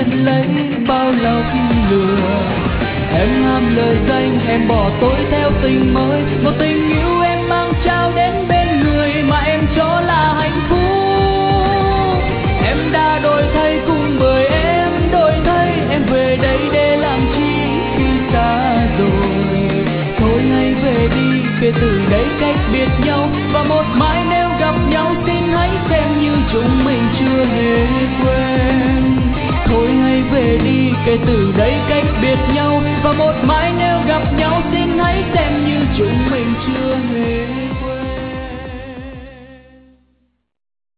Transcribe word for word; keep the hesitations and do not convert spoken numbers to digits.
nhận lấy bao lọc lừa. Em ham lời danh, em bỏ tôi theo tình mới, một tình yêu em mang trao đến bên người mà em cho là hạnh phúc. Em đã đổi thay cùng bởi em đổi thay, em về đây để làm chi khi xa rồi. Thôi hãy về đi, kể từ đây cách biệt nhau, và một mai nếu gặp nhau xin hãy xem như chúng mình chưa hề quên. Thôi hãy về đi, kể từ đây cách biệt nhau, và một mai nếu gặp nhau